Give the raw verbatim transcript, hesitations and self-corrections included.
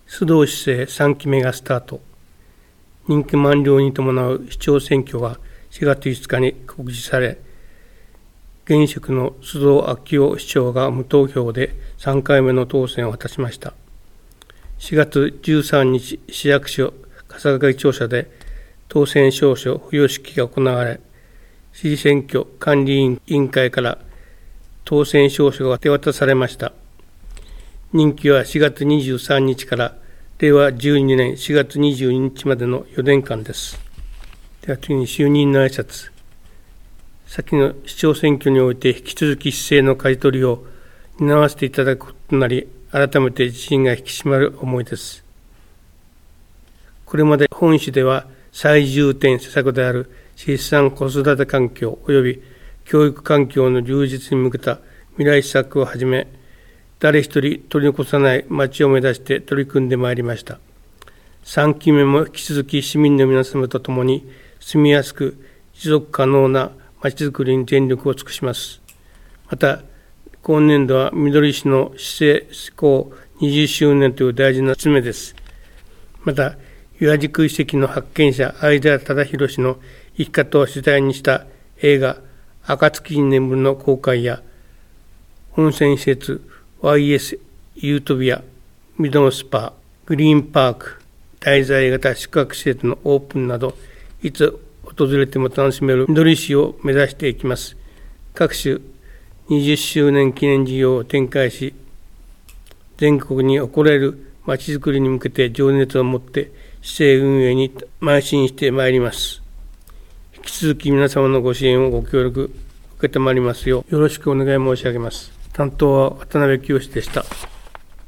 須藤市政さんきめがスタート。任期満了に伴う市長選挙がしがついつかに告示され、現職の須藤昭男市長が無投票でさんかいめの当選を果たしました。しがつじゅうさんにち、市役所笠垣庁舎で当選証書付与式が行われ、市選挙管理委員会から当選証書が手渡されました。任期はしがつにじゅうさんにちかられいわじゅうにねんしがつにじゅうににちまでのよねんかんです。では次に就任の挨拶。先の市長選挙において引き続き市政の舵取りを担わせていただくこととなり、改めて自信が引き締まる思いです。これまで本市では最重点施策である出産子育て環境及び教育環境の充実に向けた未来施策をはじめ、誰一人取り残さない町を目指して取り組んでまいりました。さんきめも引き続き市民の皆様と共に住みやすく持続可能な町づくりに全力を尽くします。また、今年度はみどり市の市政施行にじゅっしゅうねんという大事な節目です。また、岩宿遺跡の発見者、相田忠宏氏の生き方を主題にした映画、暁に眠るの公開や、温泉施設、ワイエス ユートピア、ミドノスパ、グリーンパーク、滞在型宿泊施設のオープンなど、いつ訪れても楽しめるみどり市を目指していきます。各種にじゅっしゅうねん記念事業を展開し、全国に誇れるまちづくりに向けて情熱を持って市政運営に邁進してまいります。引き続き皆様のご支援をご協力受けてまいりますようよろしくお願い申し上げます。担当は渡辺清でした。